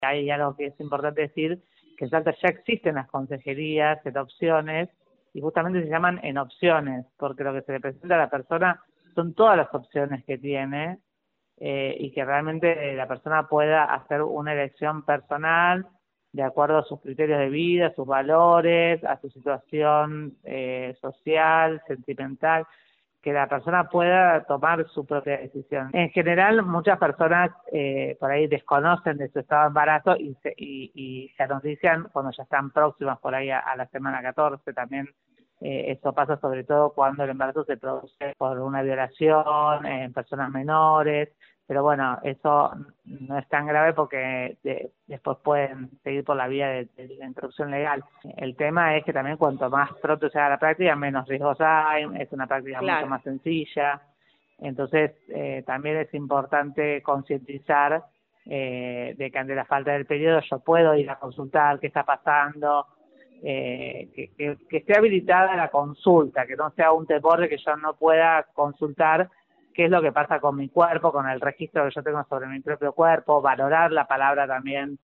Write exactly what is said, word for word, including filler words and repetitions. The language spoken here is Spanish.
Hay algo que es importante decir, que en Salta ya existen las consejerías en opciones, y justamente se llaman en opciones, porque lo que se le presenta a la persona son todas las opciones que tiene, eh, y que realmente la persona pueda hacer una elección personal de acuerdo a sus criterios de vida, a sus valores, a su situación eh, social, sentimental, que la persona pueda tomar su propia decisión. En general, muchas personas eh, por ahí desconocen de su estado de embarazo y se, y, y se anuncian cuando ya están próximas por ahí a, a la semana catorce. También eh, esto pasa sobre todo cuando el embarazo se produce por una violación en personas menores, pero bueno, eso no es tan grave porque de, después pueden seguir por la vía de, de la introducción legal. El tema es que también cuanto más pronto se haga la práctica, menos riesgos hay, es una práctica Claro. mucho más sencilla. Entonces, eh, también es importante concientizar eh, de que ante la falta del periodo yo puedo ir a consultar qué está pasando, eh, que, que, que esté habilitada la consulta, que no sea un temor de que yo no pueda consultar qué es lo que pasa con mi cuerpo, con el registro que yo tengo sobre mi propio cuerpo, valorar la palabra también